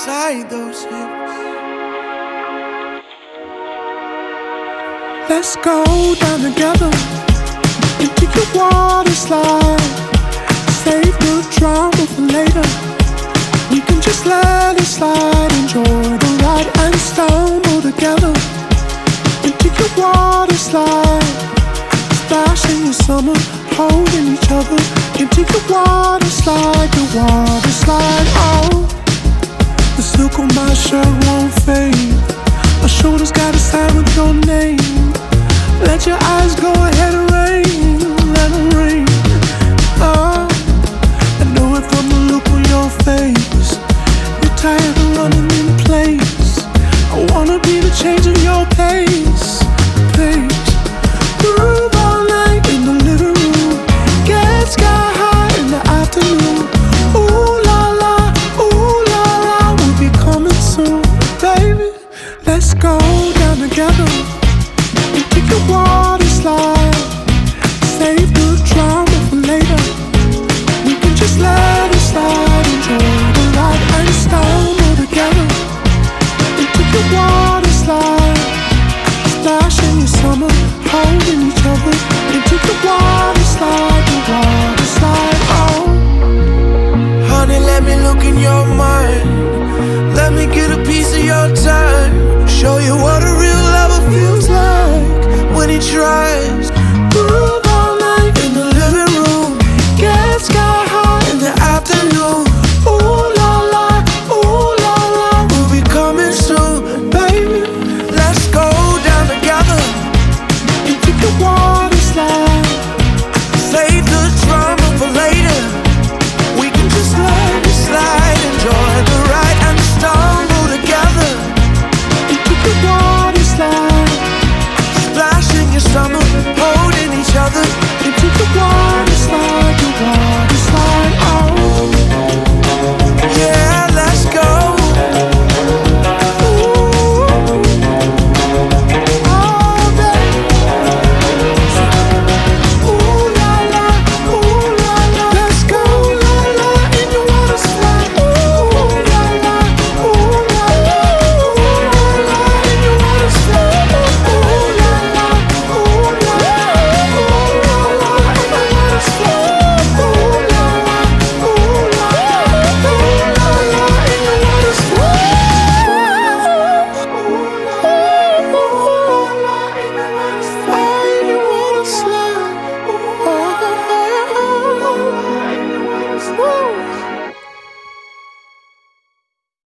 inside those hips. Let's go down together into your water slide. Save the drama for later. We can just let it slide. Enjoy the ride and stumble together into your water slide. Splashing in summer, holding each other into your water slide. Your water slide. Oh, the silk on my shirt won't fade. My shoulders got a sign with your name. Let your eyes go ahead and rain, let them rain. Oh, I know it from the look on your face. You're tired of running in place. I wanna be the change of your pace, pace. Groove all night in the living room. Get sky high in the afternoon. Ooh la la, we'll be coming soon, baby. Let's go down together. Take a water slide. Save the drama